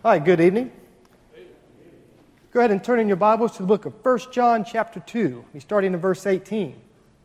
Hi, good evening. Go ahead and turn in your Bibles to the book of 1 John chapter 2. We're starting in verse 18.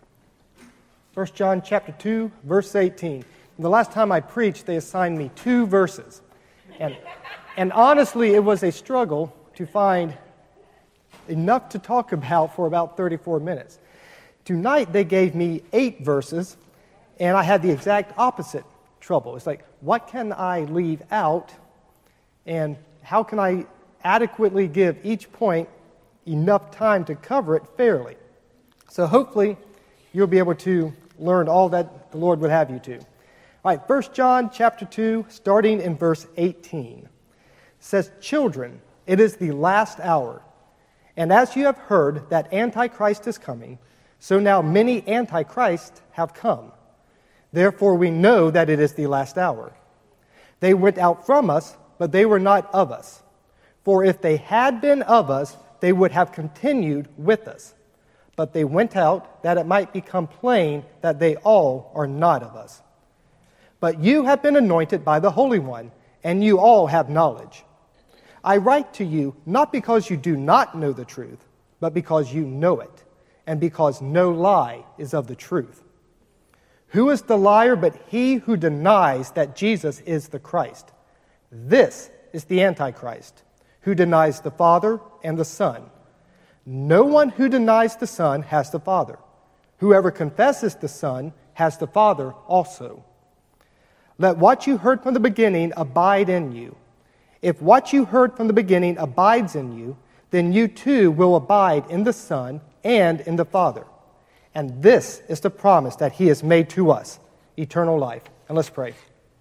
1 John chapter 2, verse 18. And the last time I preached, they assigned me 2 verses. And honestly, it was a struggle to find enough to talk about for about 34 minutes. Tonight, they gave me 8 verses, and I had the exact opposite trouble. It's like, what can I leave out, and how can I adequately give each point enough time to cover it fairly? So hopefully, you'll be able to learn all that the Lord would have you to. All right, 1 John chapter 2, starting in verse 18, says, "Children, it is the last hour. And as you have heard that Antichrist is coming, so now many Antichrists have come. Therefore we know that it is the last hour. They went out from us, but they were not of us. For if they had been of us, they would have continued with us. But they went out that it might become plain that they all are not of us. But you have been anointed by the Holy One, and you all have knowledge. I write to you not because you do not know the truth, but because you know it, and because no lie is of the truth. Who is the liar but he who denies that Jesus is the Christ? This is the Antichrist, who denies the Father and the Son. No one who denies the Son has the Father. Whoever confesses the Son has the Father also. Let what you heard from the beginning abide in you. If what you heard from the beginning abides in you, then you too will abide in the Son and in the Father. And this is the promise that He has made to us, eternal life." And let's pray.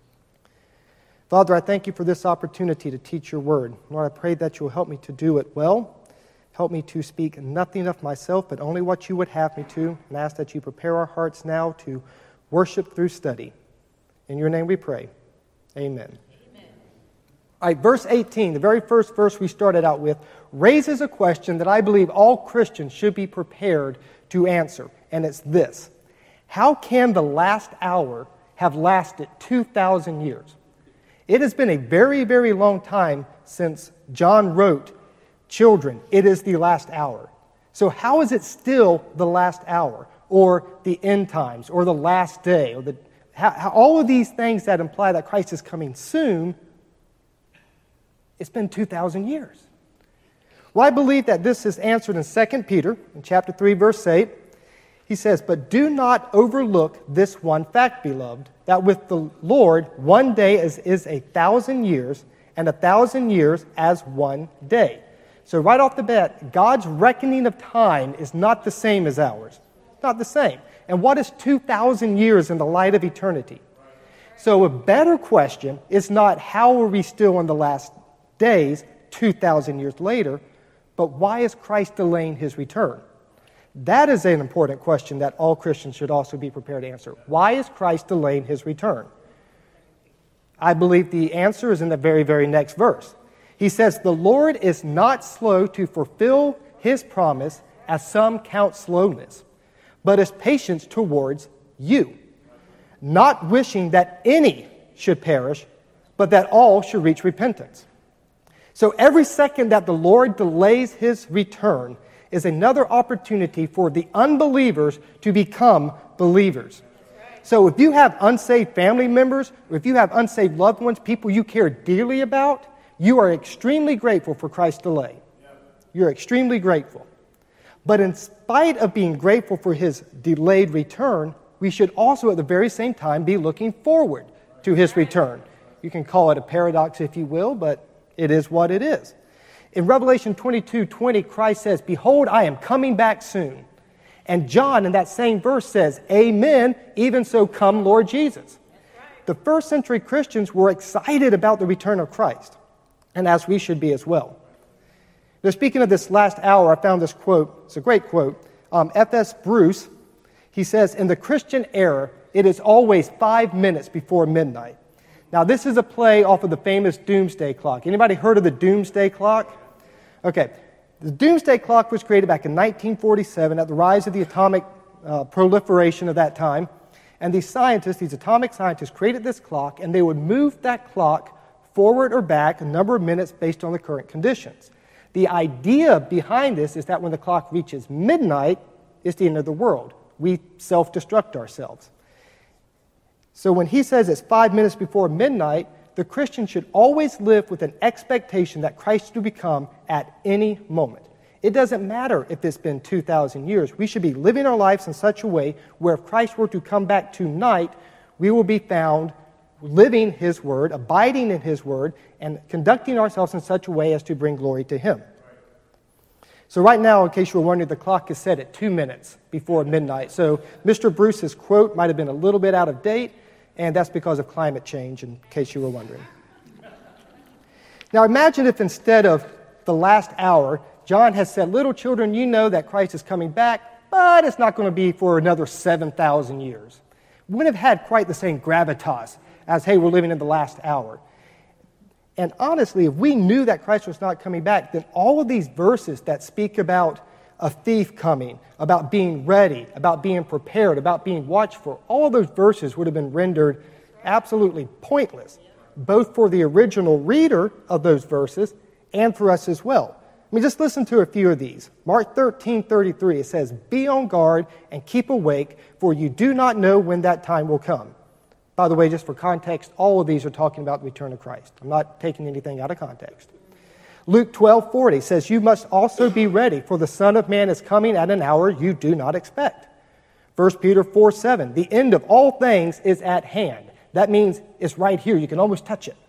Father, I thank you for this opportunity to teach your word. Lord, I pray that you'll help me to do it well. Help me to speak nothing of myself, but only what you would have me to. And ask that you prepare our hearts now to worship through study. In your name we pray. Amen. All right, verse 18, the very first verse we started out with, raises a question that I believe all Christians should be prepared to answer. And it's this: how can the last hour have lasted 2,000 years? It has been a very, very long time since John wrote, "Children, it is the last hour." So how is it still the last hour, or the end times, or the last day, or all of these things that imply that Christ is coming soon? It's been 2,000 years. Well, I believe that this is answered in 2 Peter, in chapter 3, verse 8. He says, "But do not overlook this one fact, beloved, that with the Lord 1 day is 1,000 years, and 1,000 years as 1 day." So right off the bat, God's reckoning of time is not the same as ours. Not the same. And what is 2,000 years in the light of eternity? So a better question is not how are we still in the last days 2,000 years later, but why is Christ delaying his return? That is an important question that all Christians should also be prepared to answer. Why is Christ delaying his return? I believe the answer is in the very, very next verse. He says, "The Lord is not slow to fulfill his promise, as some count slowness, but is patient towards you, not wishing that any should perish, but that all should reach repentance." So every second that the Lord delays his return is another opportunity for the unbelievers to become believers. So if you have unsaved family members, or if you have unsaved loved ones, people you care dearly about, you are extremely grateful for Christ's delay. You're extremely grateful. But in spite of being grateful for his delayed return, we should also at the very same time be looking forward to his return. You can call it a paradox if you will, but it is what it is. In Revelation 22:20, Christ says, "Behold, I am coming back soon." And John, in that same verse, says, "Amen, even so come, Lord Jesus." The first century Christians were excited about the return of Christ, and as we should be as well. Now, speaking of this last hour, I found this quote. It's a great quote. F.S. Bruce, he says, "In the Christian era, it is always 5 minutes before midnight." Now, this is a play off of the famous Doomsday Clock. Anybody heard of the Doomsday Clock? Okay. The Doomsday Clock was created back in 1947 at the rise of the atomic proliferation of that time. And these atomic scientists, created this clock, and they would move that clock forward or back a number of minutes based on the current conditions. The idea behind this is that when the clock reaches midnight, it's the end of the world. We self-destruct ourselves. So when he says it's 5 minutes before midnight, the Christian should always live with an expectation that Christ will come at any moment. It doesn't matter if it's been 2,000 years. We should be living our lives in such a way where if Christ were to come back tonight, we will be found living His Word, abiding in His Word, and conducting ourselves in such a way as to bring glory to Him. So right now, in case you were wondering, the clock is set at 2 minutes before midnight. So Mr. Bruce's quote might have been a little bit out of date, and that's because of climate change, in case you were wondering. Now imagine if instead of the last hour, John has said, little children, you know that Christ is coming back, but it's not going to be for another 7,000 years. We wouldn't have had quite the same gravitas as, hey, we're living in the last hour. And honestly, if we knew that Christ was not coming back, then all of these verses that speak about a thief coming, about being ready, about being prepared, about being watchful, all of those verses would have been rendered absolutely pointless, both for the original reader of those verses and for us as well. I mean, just listen to a few of these. Mark 13:33, it says, "Be on guard and keep awake, for you do not know when that time will come." By the way, just for context, all of these are talking about the return of Christ. I'm not taking anything out of context. Luke 12:40 says, "You must also be ready, for the Son of Man is coming at an hour you do not expect." 1 Peter 4:7, "The end of all things is at hand." That means it's right here. You can almost touch it.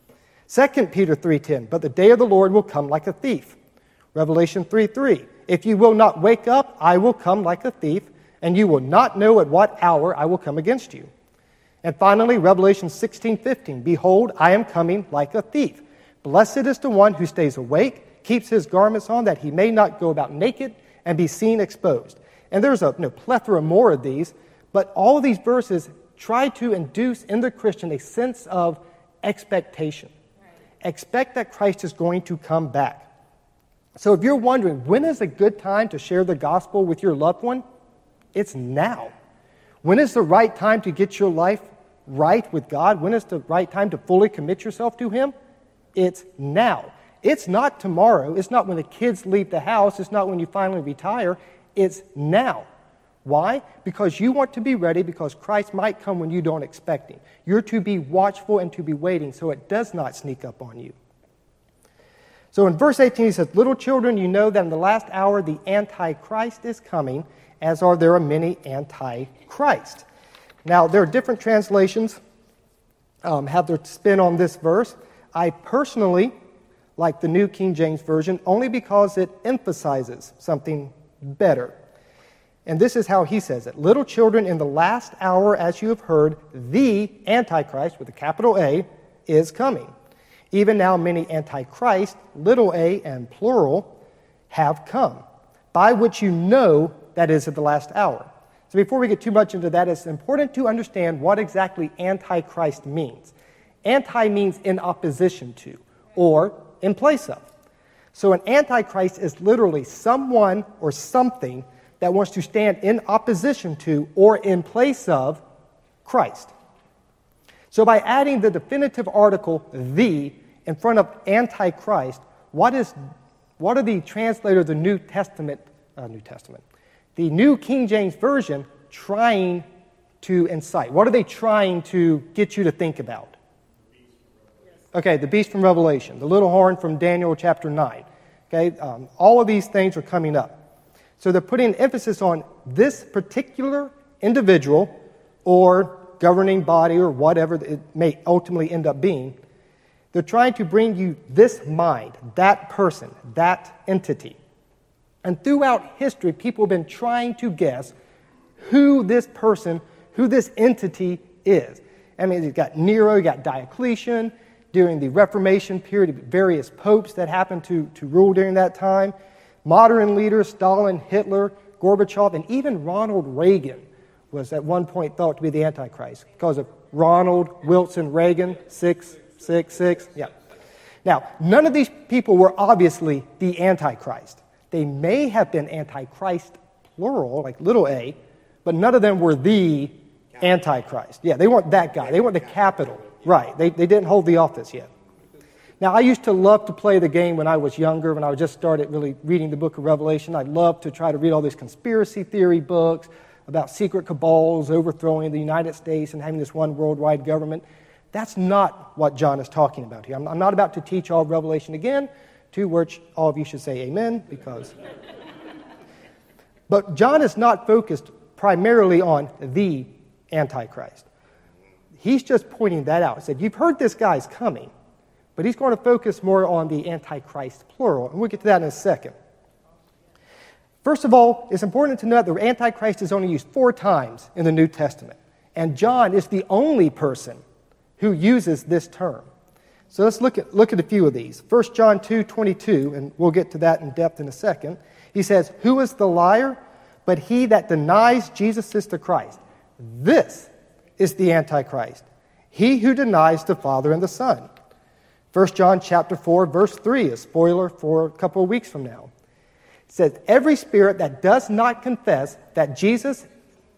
2 Peter 3:10, "But the day of the Lord will come like a thief." Revelation 3:3, "If you will not wake up, I will come like a thief, and you will not know at what hour I will come against you." And finally, Revelation 16:15, "Behold, I am coming like a thief. Blessed is the one who stays awake, keeps his garments on, that he may not go about naked and be seen exposed." And there's a plethora more of these, but all of these verses try to induce in the Christian a sense of expectation. Right. Expect that Christ is going to come back. So if you're wondering, when is a good time to share the gospel with your loved one? It's now. When is the right time to get your life right with God? When is the right time to fully commit yourself to Him? It's now. It's not tomorrow. It's not when the kids leave the house. It's not when you finally retire. It's now. Why? Because you want to be ready, because Christ might come when you don't expect Him. You're to be watchful and to be waiting so it does not sneak up on you. So in verse 18 he says, "Little children, you know that in the last hour the Antichrist is coming, as there are many Antichrist." Now, there are different translations have their spin on this verse. I personally like the New King James Version only because it emphasizes something better. And this is how he says it. "Little children, in the last hour, as you have heard, the Antichrist," with a capital A, "is coming. Even now many Antichrist, little a and plural, have come, by which you know that is at the last hour." So before we get too much into that, it's important to understand what exactly Antichrist means. Anti means in opposition to, or in place of. So an Antichrist is literally someone or something that wants to stand in opposition to or in place of Christ. So by adding the definitive article, the, in front of Antichrist, what are the translators of the New Testament, the New King James Version trying to incite? What are they trying to get you to think about? Okay, the beast from Revelation, the little horn from Daniel chapter 9. Okay, all of these things are coming up. So they're putting emphasis on this particular individual or governing body or whatever it may ultimately end up being. They're trying to bring you this mind, that person, that entity. And throughout history, people have been trying to guess who this person, who this entity is. I mean, you've got Nero, you've got Diocletian, during the Reformation period, various popes that happened to rule during that time, modern leaders, Stalin, Hitler, Gorbachev, and even Ronald Reagan was at one point thought to be the Antichrist because of Ronald Wilson Reagan, 666. Yeah. Now, none of these people were obviously the Antichrist. They may have been Antichrist, plural, like little a, but none of them were the Antichrist. Yeah, they weren't that guy. They weren't the capital. Right. They didn't hold the office yet. Now, I used to love to play the game when I was younger, when I just started really reading the book of Revelation. I loved to try to read all these conspiracy theory books about secret cabals overthrowing the United States and having this one worldwide government. That's not what John is talking about here. I'm not about to teach all of Revelation again, to which all of you should say amen, because... But John is not focused primarily on the Antichrist. He's just pointing that out. He said, you've heard this guy's coming, but he's going to focus more on the Antichrist, plural, and we'll get to that in a second. First of all, it's important to note that the Antichrist is only used 4 times in the New Testament, and John is the only person who uses this term. So let's look at a few of these. 1 John 2:22, and we'll get to that in depth in a second. He says, who is the liar but he that denies Jesus is the Christ? This is the Antichrist, he who denies the Father and the Son. 1 John chapter 4, verse 3, a spoiler for a couple of weeks from now. It says, every spirit that does not confess Jesus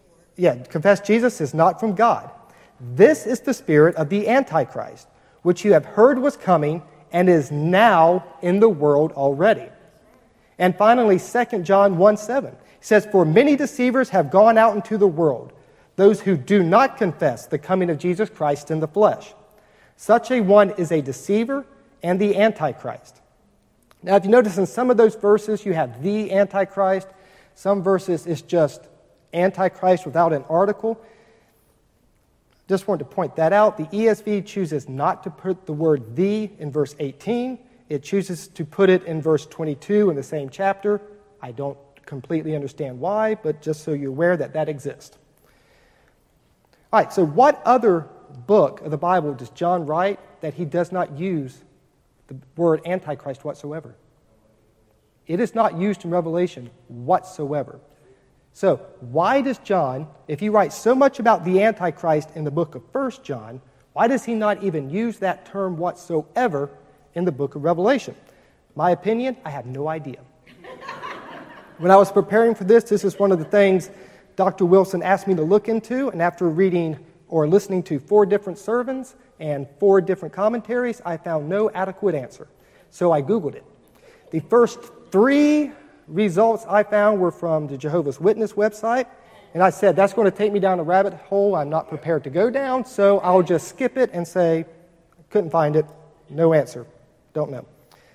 is not from God. This is the spirit of the Antichrist, which you have heard was coming and is now in the world already. And finally, 2 John 1:7 says, for many deceivers have gone out into the world, those who do not confess the coming of Jesus Christ in the flesh. Such a one is a deceiver and the Antichrist. Now, if you notice in some of those verses, you have the Antichrist. Some verses it's just Antichrist without an article. Just wanted to point that out. The ESV chooses not to put the word the in verse 18. It chooses to put it in verse 22 in the same chapter. I don't completely understand why, but just so you're aware that that exists. All right, so what other book of the Bible does John write that he does not use the word Antichrist whatsoever? It is not used in Revelation whatsoever. So why does John, if he writes so much about the Antichrist in the book of 1 John, why does he not even use that term whatsoever in the book of Revelation? My opinion, I have no idea. When I was preparing for this is one of the things Dr. Wilson asked me to look into, and after reading or listening to 4 different sermons and 4 different commentaries, I found no adequate answer. So I Googled it. The first 3 results I found were from the Jehovah's Witness website, and I said, that's going to take me down a rabbit hole I'm not prepared to go down, so I'll just skip it and say, couldn't find it, no answer, don't know.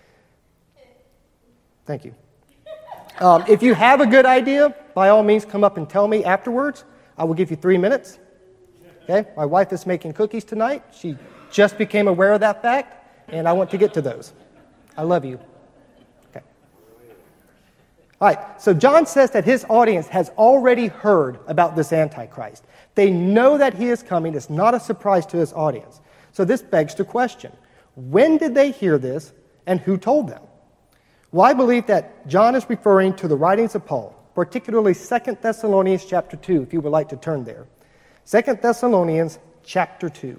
Thank you. If you have a good idea, by all means come up and tell me afterwards. I will give you 3 minutes. Okay? My wife is making cookies tonight. She just became aware of that fact, and I want to get to those. I love you. Okay. All right, so John says that his audience has already heard about this Antichrist. They know that he is coming. It's not a surprise to his audience. So this begs the question, when did they hear this, and who told them? Well, I believe that John is referring to the writings of Paul, particularly 2 Thessalonians chapter 2, if you would like to turn there. 2 Thessalonians chapter 2.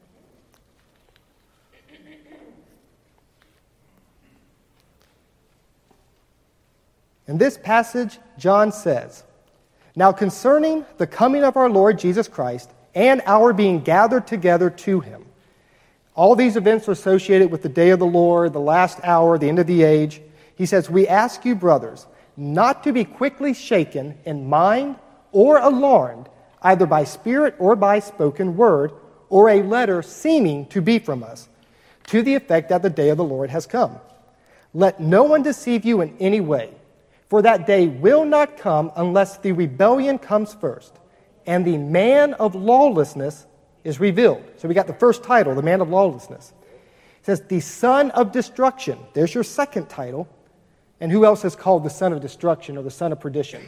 In this passage, John says, now concerning the coming of our Lord Jesus Christ and our being gathered together to him. All these events are associated with the day of the Lord, the last hour, the end of the age. He says, we ask you, brothers, not to be quickly shaken in mind or alarmed, either by spirit or by spoken word, or a letter seeming to be from us, to the effect that the day of the Lord has come. Let no one deceive you in any way, for that day will not come unless the rebellion comes first, and the man of lawlessness is revealed. So we got the first title, the man of lawlessness. It says, the son of destruction. There's your second title. And who else is called the son of destruction or the son of perdition?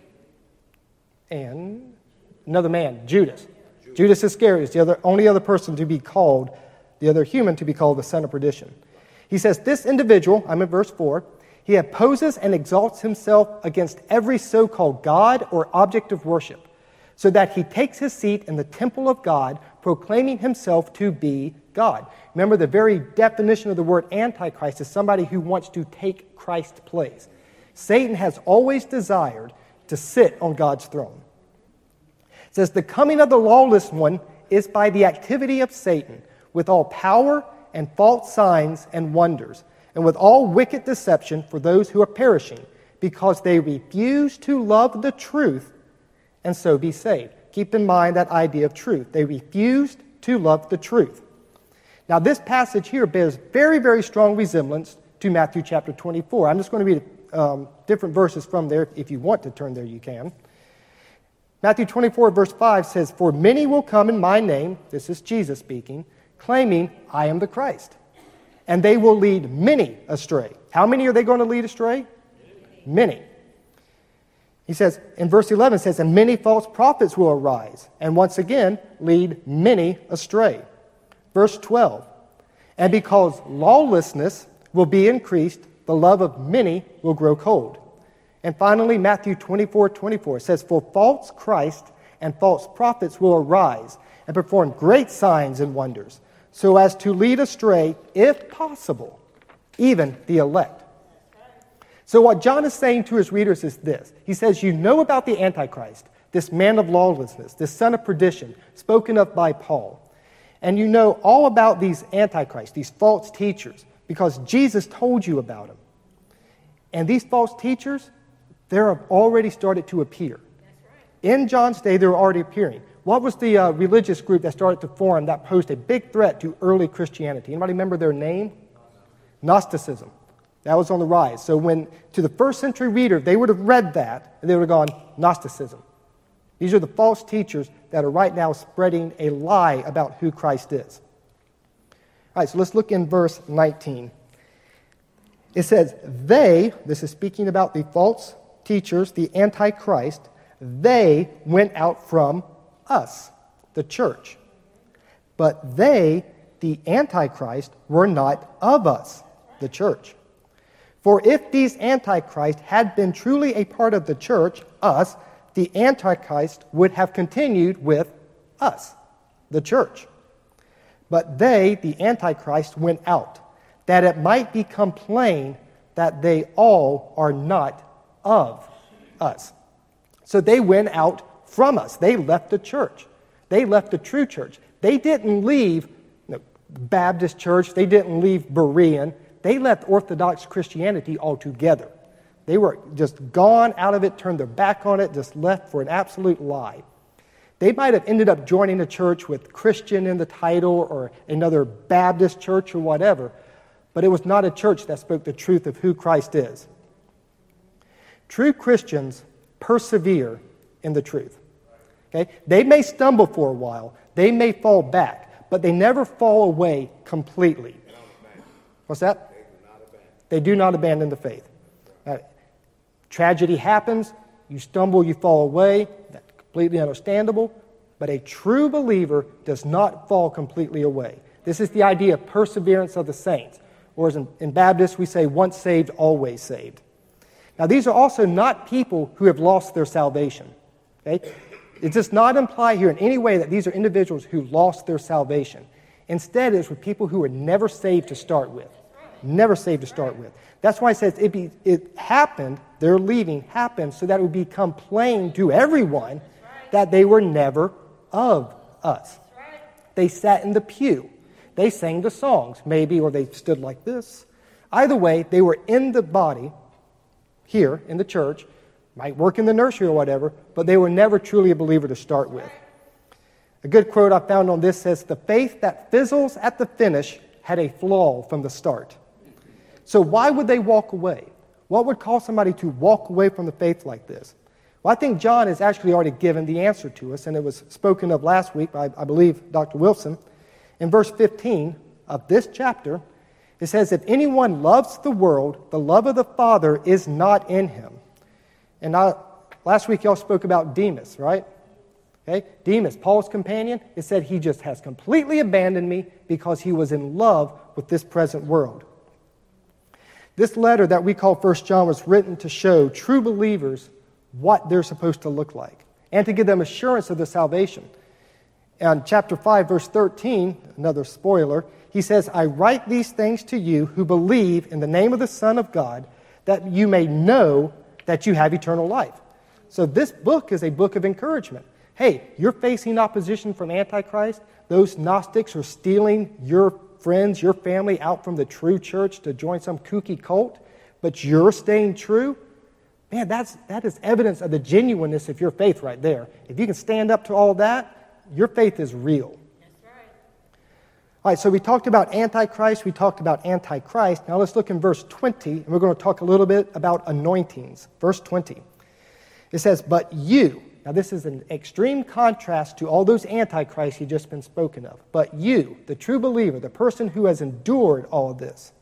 And another man, Judas. Judas Iscariot is the only other person to be called, the other human to be called the son of perdition. He says, this individual, I'm in verse 4, he opposes and exalts himself against every so-called God or object of worship, so that he takes his seat in the temple of God, proclaiming himself to be God. Remember, the very definition of the word Antichrist is somebody who wants to take Christ's place. Satan has always desired to sit on God's throne. It says, the coming of the lawless one is by the activity of Satan, with all power and false signs and wonders, and with all wicked deception for those who are perishing, because they refuse to love the truth and so be saved. Keep in mind that idea of truth. They refused to love the truth. Now, this passage here bears very, very strong resemblance to Matthew chapter 24. I'm just going to read different verses from there. If you want to turn there, you can. Matthew 24, verse 5 says, "For many will come in my name," this is Jesus speaking, "claiming, I am the Christ. And they will lead many astray." How many are they going to lead astray? Many. He says, in verse 11, it says, "And many false prophets will arise, and once again lead many astray." Verse 12, "And because lawlessness will be increased, the love of many will grow cold." And finally, Matthew 24:24 says, "For false Christ and false prophets will arise and perform great signs and wonders, so as to lead astray, if possible, even the elect." So what John is saying to his readers is this. He says, you know about the Antichrist, this man of lawlessness, this son of perdition, spoken of by Paul. And you know all about these antichrists, these false teachers, because Jesus told you about them. And these false teachers, they have already started to appear. In John's day, they were already appearing. What was the religious group that started to form that posed a big threat to early Christianity? Anybody remember their name? Gnosticism. That was on the rise. So when, to the first century reader, they would have read that, and they would have gone, Gnosticism. These are the false teachers that are right now spreading a lie about who Christ is. All right, so let's look in verse 19. It says, "They," this is speaking about the false teachers, the Antichrist, "they went out from us," the church. "But they," the Antichrist, "were not of us," the church. "For if these Antichrist had been truly a part of the church, us, the Antichrist would have continued with us," the church. "But they," the Antichrist, "went out, that it might become plain that they all are not of us." So they went out from us. They left the church. They left the true church. They didn't leave Baptist church. They didn't leave Berean. They left Orthodox Christianity altogether. They were just gone out of it, turned their back on it, just left for an absolute lie. They might have ended up joining a church with Christian in the title or another Baptist church or whatever, but it was not a church that spoke the truth of who Christ is. True Christians persevere in the truth. Okay? They may stumble for a while, they may fall back, but they never fall away completely. What's that? They do not abandon the faith. Tragedy happens, you stumble, you fall away, that's completely understandable, but a true believer does not fall completely away. This is the idea of perseverance of the saints. Or as in Baptist, we say, once saved, always saved. Now, these are also not people who have lost their salvation. Okay? It does not imply here in any way that these are individuals who lost their salvation. Instead, it's with people who were never saved to start with. Never saved to start with. That's why it says it happened, their leaving happened so that it would become plain to everyone that they were never of us. They sat in the pew. They sang the songs, maybe, or they stood like this. Either way, they were in the body here in the church, might work in the nursery or whatever, but they were never truly a believer to start with. A good quote I found on this says, "The faith that fizzles at the finish had a flaw from the start." So why would they walk away? What would cause somebody to walk away from the faith like this? Well, I think John has actually already given the answer to us, and it was spoken of last week by, I believe, Dr. Wilson. In verse 15 of this chapter, it says, "If anyone loves the world, the love of the Father is not in him." And last week y'all spoke about Demas, right? Okay, Demas, Paul's companion, it said he just has completely abandoned me because he was in love with this present world. This letter that we call 1 John was written to show true believers what they're supposed to look like and to give them assurance of their salvation. And chapter 5, verse 13, another spoiler, he says, "I write these things to you who believe in the name of the Son of God, that you may know that you have eternal life." So this book is a book of encouragement. Hey, you're facing opposition from Antichrist. Those Gnostics are stealing your friends, your family out from the true church to join some kooky cult, but you're staying true, man, that is evidence of the genuineness of your faith right there. If you can stand up to all that, your faith is real. That's right. All right, so we talked about Antichrist, we talked about Antichrist. Now let's look in verse 20, and we're going to talk a little bit about anointings. Verse 20. It says, but you, now this is an extreme contrast to all those Antichrists he just been spoken of. But you, the true believer, the person who has endured all of this,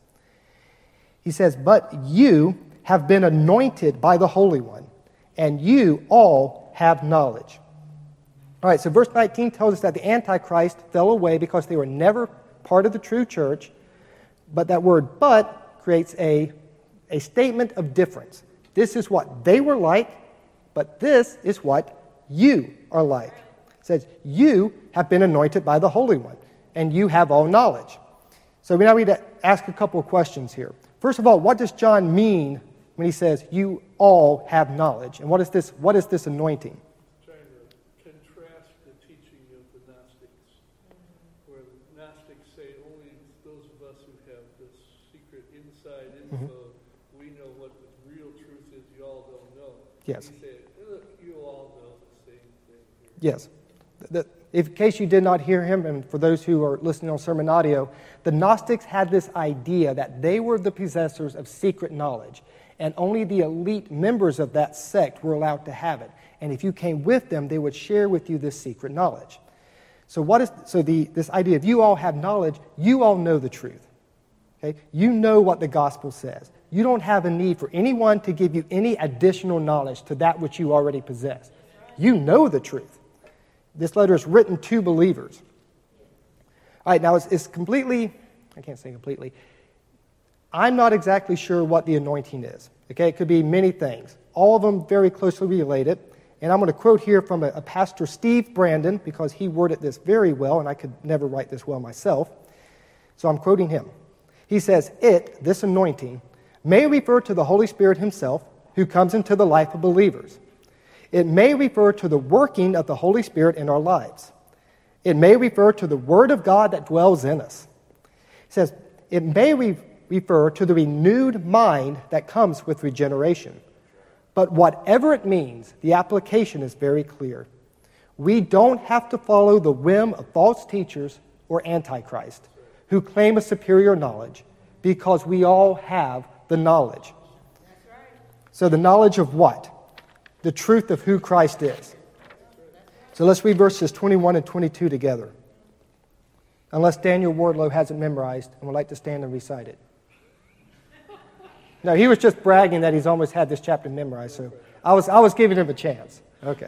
he says, but you have been anointed by the Holy One, and you all have knowledge. All right, so verse 19 tells us that the Antichrist fell away because they were never part of the true church, but that word but creates a statement of difference. This is what they were like, but this is what you are like. It says, you have been anointed by the Holy One, and you have all knowledge. So we now need to ask a couple of questions here. First of all, what does John mean when he says, you all have knowledge? And what is this anointing? Trying to contrast the teaching of the Gnostics, where the Gnostics say only those of us who have this secret inside info, we know what the real truth is, you all don't know. Yes. He said, look, you all know the same thing here. Yes. In case you did not hear him, and for those who are listening on sermon audio, the Gnostics had this idea that they were the possessors of secret knowledge, and only the elite members of that sect were allowed to have it. And if you came with them, they would share with you this secret knowledge. So this idea of you all have knowledge, you all know the truth. Okay? You know what the gospel says. You don't have a need for anyone to give you any additional knowledge to that which you already possess. You know the truth. This letter is written to believers. All right, now it's completely, I can't say completely, I'm not exactly sure what the anointing is. Okay, it could be many things, all of them very closely related. And I'm going to quote here from a pastor, Steve Brandon, because he worded this very well, and I could never write this well myself. So I'm quoting him. He says, this anointing, may refer to the Holy Spirit himself, who comes into the life of believers. It may refer to the working of the Holy Spirit in our lives. It may refer to the Word of God that dwells in us. He says, it may refer to the renewed mind that comes with regeneration. But whatever it means, the application is very clear. We don't have to follow the whim of false teachers or Antichrist who claim a superior knowledge, because we all have the knowledge. That's right. So the knowledge of what? The truth of who Christ is. So let's read verses 21 and 22 together. Unless Daniel Wardlow hasn't memorized and would like to stand and recite it. No, he was just bragging that he's almost had this chapter memorized, so I was giving him a chance. Okay.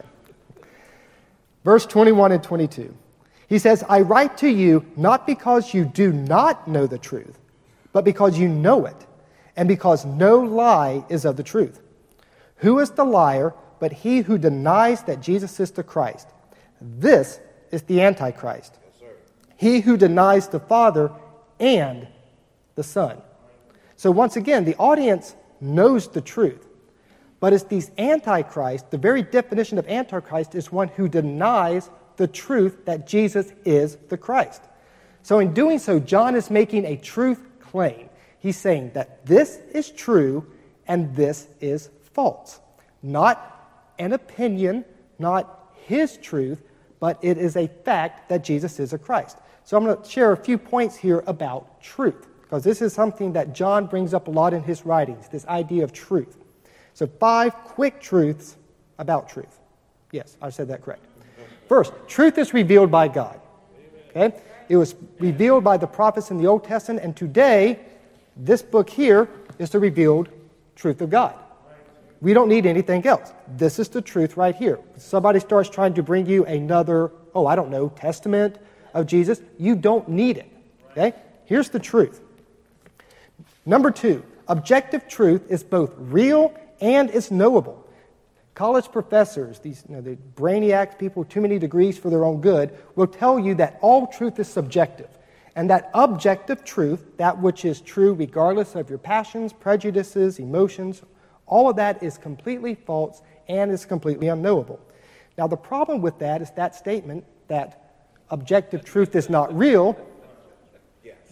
Verse 21 and 22. He says, I write to you not because you do not know the truth, but because you know it, and because no lie is of the truth. Who is the liar but he who denies that Jesus is the Christ? This is the Antichrist. Yes, he who denies the Father and the Son. So once again, the audience knows the truth. But it's these Antichrist, the very definition of Antichrist is one who denies the truth that Jesus is the Christ. So in doing so, John is making a truth claim. He's saying that this is true and this is false. Not an opinion, not his truth, but it is a fact that Jesus is a Christ. So I'm going to share a few points here about truth, because this is something that John brings up a lot in his writings, this idea of truth. So 5 quick truths about truth. Yes, I said that correct. First, truth is revealed by God. Okay? It was revealed by the prophets in the Old Testament, and today, this book here is the revealed truth of God. We don't need anything else. This is the truth right here. If somebody starts trying to bring you another, testament of Jesus, you don't need it. Okay? Here's the truth. Number 2, objective truth is both real and it's knowable. College professors, the brainiacs, people with too many degrees for their own good, will tell you that all truth is subjective. And that objective truth, that which is true regardless of your passions, prejudices, emotions, all of that is completely false and is completely unknowable. Now, the problem with that is that statement that objective truth is not real.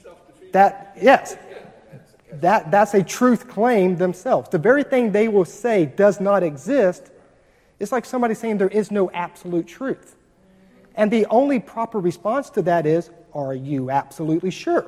That's a truth claim themselves. The very thing they will say does not exist. It's like somebody saying there is no absolute truth. And the only proper response to that is, are you absolutely sure?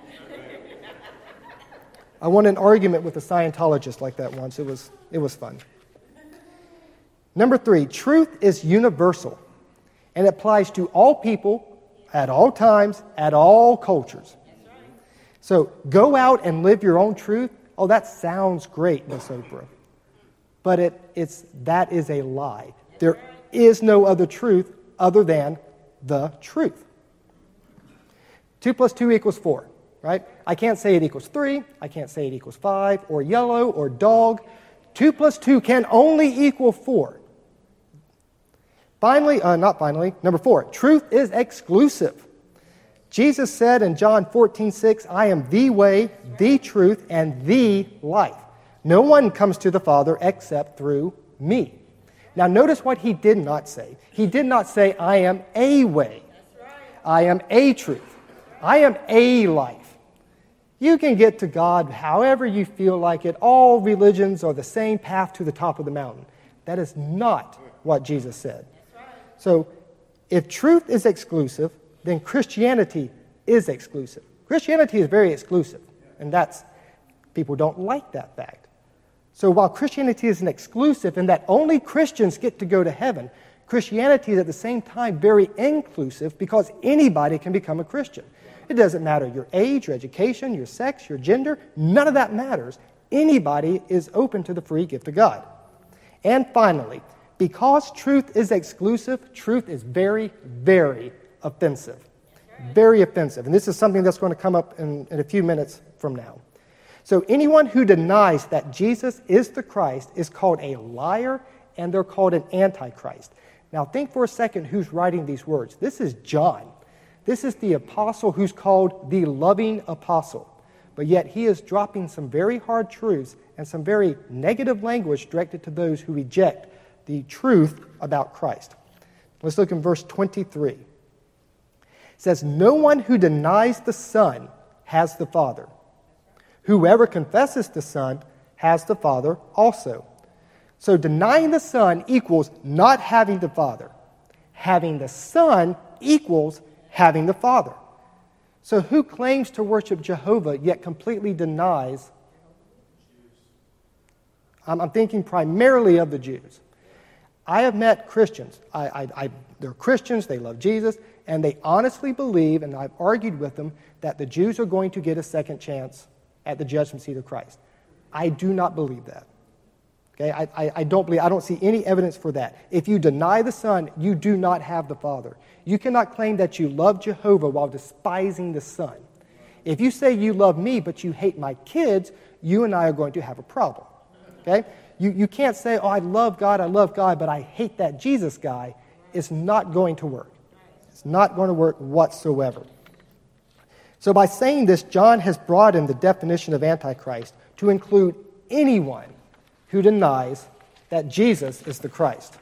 I won an argument with a Scientologist like that once. It was fun. Number 3, truth is universal and it applies to all people at all times, at all cultures. So go out and live your own truth. Oh, that sounds great, Miss Oprah. But that is a lie. There is no other truth other than the truth. 2 + 2 = 4, right? I can't say it equals 3. I can't say it equals 5 or yellow or dog. 2 + 2 can only equal 4. Number 4, truth is exclusive. Jesus said in John 14:6, I am the way, the truth, and the life. No one comes to the Father except through me. Now notice what he did not say. He did not say, I am a way. I am a truth. I am a life. You can get to God however you feel like it. All religions are the same path to the top of the mountain. That is not what Jesus said. So if truth is exclusive, then Christianity is exclusive. Christianity is very exclusive, and people don't like that fact. So while Christianity is an exclusive and that only Christians get to go to heaven, Christianity is at the same time very inclusive because anybody can become a Christian. It doesn't matter your age, your education, your sex, your gender, none of that matters. Anybody is open to the free gift of God. And finally, because truth is exclusive, truth is very, very offensive. Very offensive. And this is something that's going to come up in a few minutes from now. So anyone who denies that Jesus is the Christ is called a liar, and they're called an antichrist. Now think for a second who's writing these words. This is John. This is the apostle who's called the loving apostle. But yet he is dropping some very hard truths and some very negative language directed to those who reject the truth about Christ. Let's look in verse 23. It says, no one who denies the Son has the Father. Whoever confesses the Son has the Father also. So denying the Son equals not having the Father. Having the Son equals having the Father. So who claims to worship Jehovah yet completely denies? I'm thinking primarily of the Jews. I have met Christians. They're Christians, they love Jesus, and they honestly believe, and I've argued with them, that the Jews are going to get a second chance at the judgment seat of Christ. I do not believe that. Okay, I don't see any evidence for that. If you deny the Son, you do not have the Father. You cannot claim that you love Jehovah while despising the Son. If you say you love me, but you hate my kids, you and I are going to have a problem. Okay? You can't say, oh, I love God, but I hate that Jesus guy. It's not going to work. It's not going to work whatsoever. So by saying this, John has broadened the definition of Antichrist to include anyone who denies that Jesus is the Christ.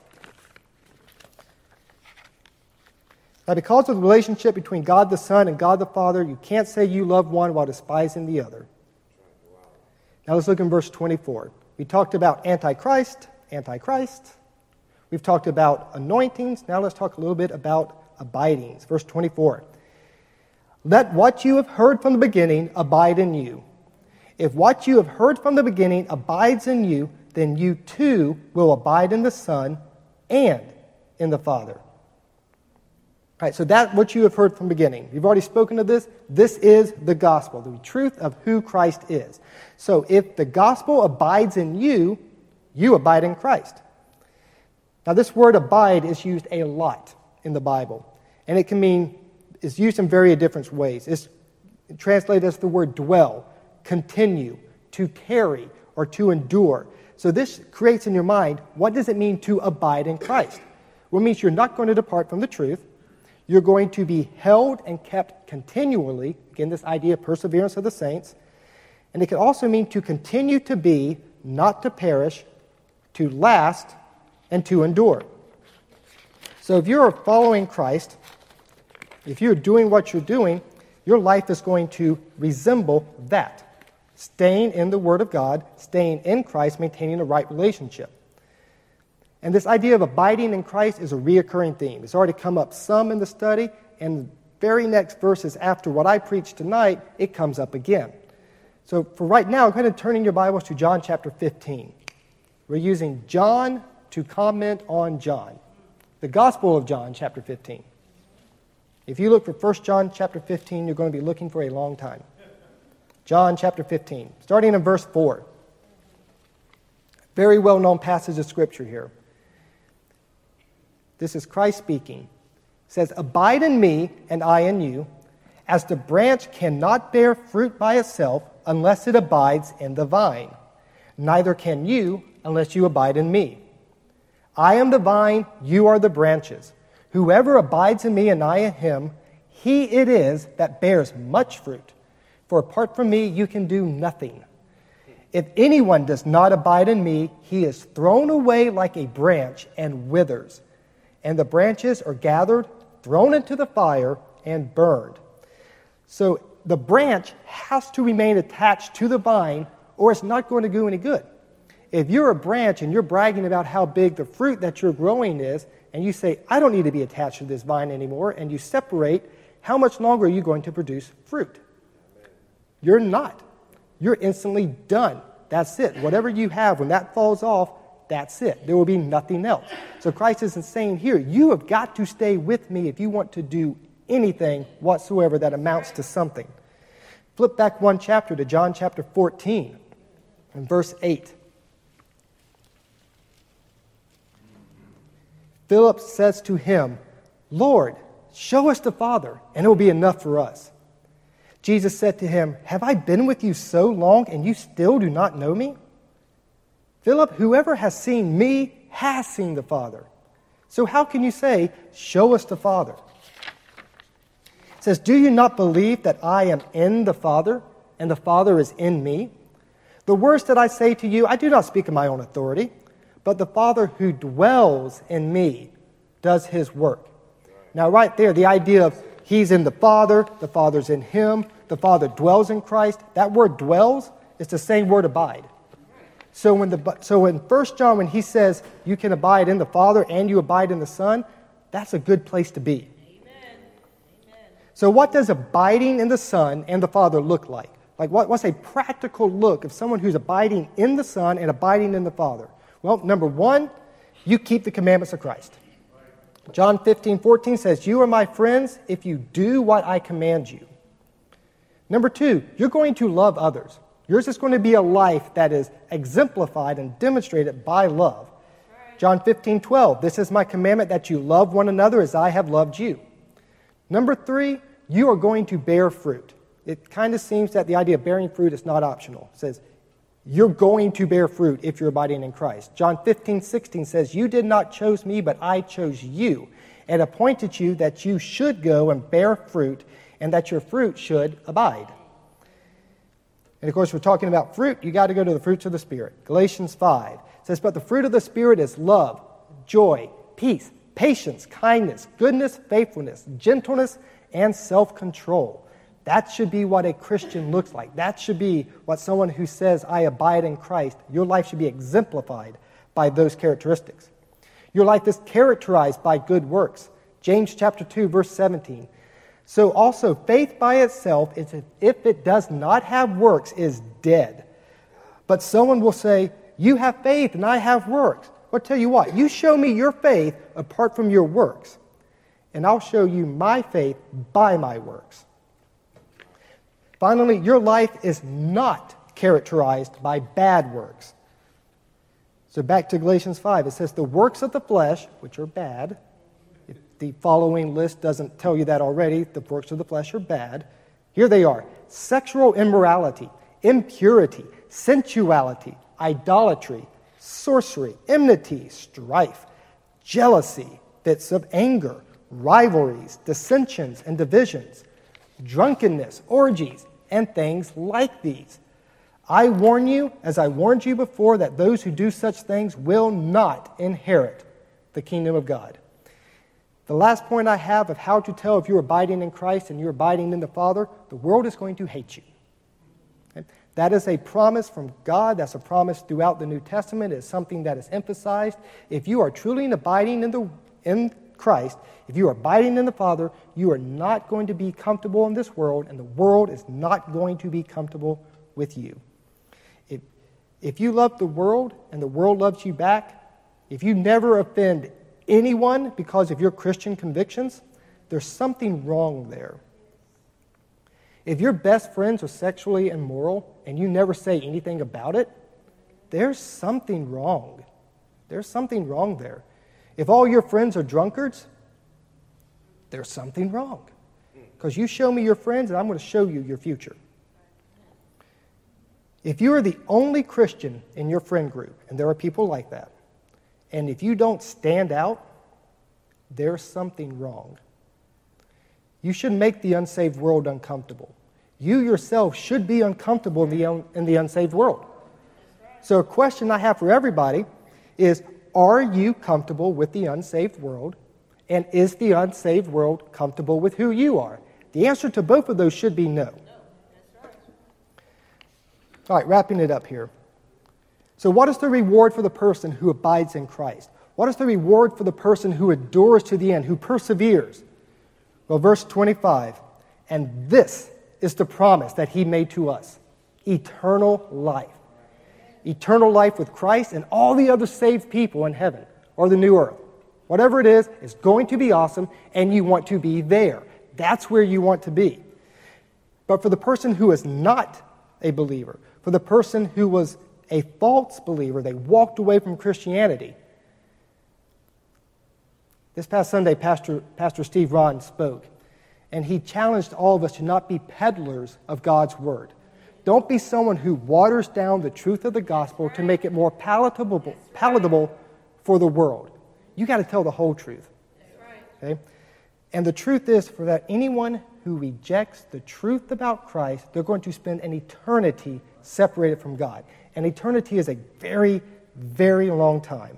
Now, because of the relationship between God the Son and God the Father, you can't say you love one while despising the other. Now let's look in verse 24. We talked about Antichrist. We've talked about anointings. Now let's talk a little bit about abidings. Verse 24. Let what you have heard from the beginning abide in you. If what you have heard from the beginning abides in you, then you too will abide in the Son and in the Father. All right, so that's what you have heard from the beginning. We've already spoken of this. This is the gospel, the truth of who Christ is. So if the gospel abides in you, you abide in Christ. Now this word abide is used a lot in the Bible, and it's used in very different ways. It's translated as the word dwell, continue, to tarry, or to endure. So this creates in your mind, what does it mean to abide in Christ? Well, it means you're not going to depart from the truth. You're going to be held and kept continually. Again, this idea of perseverance of the saints. And it can also mean to continue to be, not to perish, to last, and to endure. So if you're following Christ, if you're doing what you're doing, your life is going to resemble that. Staying in the Word of God, staying in Christ, maintaining a right relationship. And this idea of abiding in Christ is a reoccurring theme. It's already come up some in the study, and the very next verses after what I preached tonight, it comes up again. So for right now, go ahead and turn in your Bibles to John chapter 15. We're using John to comment on John. The Gospel of John chapter 15. If you look for 1 John chapter 15, you're going to be looking for a long time. John chapter 15, starting in verse 4. Very well-known passage of Scripture here. This is Christ speaking. It says, "Abide in me, and I in you, as the branch cannot bear fruit by itself unless it abides in the vine. Neither can you unless you abide in me. I am the vine, you are the branches. Whoever abides in me and I in him, he it is that bears much fruit. For apart from me, you can do nothing. If anyone does not abide in me, he is thrown away like a branch and withers. And the branches are gathered, thrown into the fire, and burned." So the branch has to remain attached to the vine, or it's not going to do any good. If you're a branch and you're bragging about how big the fruit that you're growing is, and you say, "I don't need to be attached to this vine anymore," and you separate, how much longer are you going to produce fruit? You're not. You're instantly done. That's it. Whatever you have, when that falls off, that's it. There will be nothing else. So Christ isn't saying here, you have got to stay with me if you want to do anything whatsoever that amounts to something. Flip back one chapter to John chapter 14 and verse 8. Philip says to him, "Lord, show us the Father, and it will be enough for us." Jesus said to him, "Have I been with you so long, and you still do not know me? Philip, whoever has seen me has seen the Father. So how can you say, 'Show us the Father'?" It says, "Do you not believe that I am in the Father, and the Father is in me? The words that I say to you, I do not speak in my own authority, but the Father who dwells in me does his work." Now right there, the idea of he's in the Father's in him, the Father dwells in Christ, that word dwells is the same word abide. So in 1 John, when he says you can abide in the Father and you abide in the Son, that's a good place to be. Amen. So what does abiding in the Son and the Father look like? Like what's a practical look of someone who's abiding in the Son and abiding in the Father? Well, number one, you keep the commandments of Christ. John 15:14 says, "You are my friends if you do what I command you." Number two, you're going to love others. Yours is going to be a life that is exemplified and demonstrated by love. John 15:12, "This is my commandment that you love one another as I have loved you." Number three, you are going to bear fruit. It kind of seems that the idea of bearing fruit is not optional. It says, you're going to bear fruit if you're abiding in Christ. John 15:16 says, "You did not choose me, but I chose you, and appointed you that you should go and bear fruit, and that your fruit should abide." And of course, we're talking about fruit, you got to go to the fruits of the Spirit. Galatians 5 says, "But the fruit of the Spirit is love, joy, peace, patience, kindness, goodness, faithfulness, gentleness, and self-control." That should be what a Christian looks like. That should be what someone who says, "I abide in Christ," your life should be exemplified by those characteristics. Your life is characterized by good works. James chapter 2, verse 17. "So also faith by itself, if it does not have works, is dead. But someone will say, 'You have faith and I have works.' Well, I'll tell you what, you show me your faith apart from your works, and I'll show you my faith by my works." Finally, your life is not characterized by bad works. So back to Galatians 5, it says, "The works of the flesh," which are bad. If the following list doesn't tell you that already, the works of the flesh are bad. Here they are: sexual immorality, impurity, sensuality, idolatry, sorcery, enmity, strife, jealousy, fits of anger, rivalries, dissensions, and divisions, drunkenness, orgies, and things like these. I warn you, as I warned you before, that those who do such things will not inherit the kingdom of God. The last point I have of how to tell if you're abiding in Christ and you're abiding in the Father, the world is going to hate you. Okay? That is a promise from God. That's a promise throughout the New Testament. It's something that is emphasized. If you are truly abiding in Christ, if you are abiding in the Father, you are not going to be comfortable in this world, and the world is not going to be comfortable with you. If you love the world and the world loves you back, if you never offend anyone because of your Christian convictions, there's something wrong there. If your best friends are sexually immoral and you never say anything about it, there's something wrong. There's something wrong there. If all your friends are drunkards, there's something wrong. Because you show me your friends and I'm going to show you your future. If you are the only Christian in your friend group, and there are people like that, and if you don't stand out, there's something wrong. You should make the unsaved world uncomfortable. You yourself should be uncomfortable in the unsaved world. So a question I have for everybody is, are you comfortable with the unsaved world? And is the unsaved world comfortable with who you are? The answer to both of those should be no. All right, wrapping it up here. So what is the reward for the person who abides in Christ? What is the reward for the person who endures to the end, who perseveres? Well, verse 25, and this is the promise that he made to us, eternal life. Eternal life with Christ and all the other saved people in heaven or the new earth. Whatever it is, it's going to be awesome, and you want to be there. That's where you want to be. But for the person who is not a believer, for the person who was a false believer, they walked away from Christianity. This past Sunday, Pastor Steve Ron spoke, and he challenged all of us to not be peddlers of God's Word. Don't be someone who waters down the truth of the gospel to make it more palatable for the world. You got to tell the whole truth. Okay? And the truth is, for that anyone who rejects the truth about Christ, they're going to spend an eternity separated from God. And eternity is a very, very long time.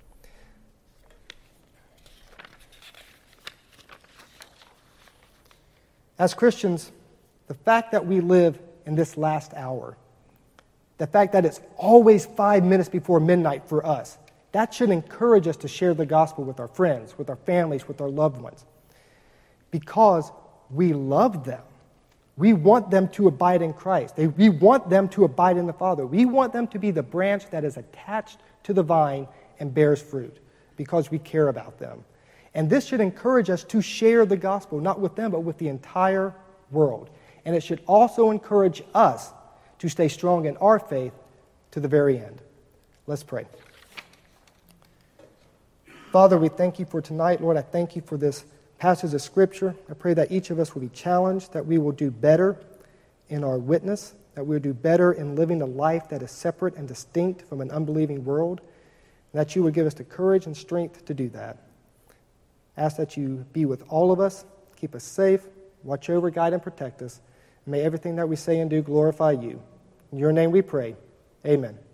As Christians, the fact that we live in this last hour, the fact that it's always 5 minutes before midnight for us, that should encourage us to share the gospel with our friends, with our families, with our loved ones. Because we love them. We want them to abide in Christ. We want them to abide in the Father. We want them to be the branch that is attached to the vine and bears fruit because we care about them. And this should encourage us to share the gospel, not with them, but with the entire world. And it should also encourage us to stay strong in our faith to the very end. Let's pray. Father, we thank you for tonight. Lord, I thank you for this passage of Scripture. I pray that each of us will be challenged, that we will do better in our witness, that we will do better in living a life that is separate and distinct from an unbelieving world, and that you would give us the courage and strength to do that. Ask that you be with all of us, keep us safe, watch over, guide, and protect us. And may everything that we say and do glorify you. In your name we pray. Amen.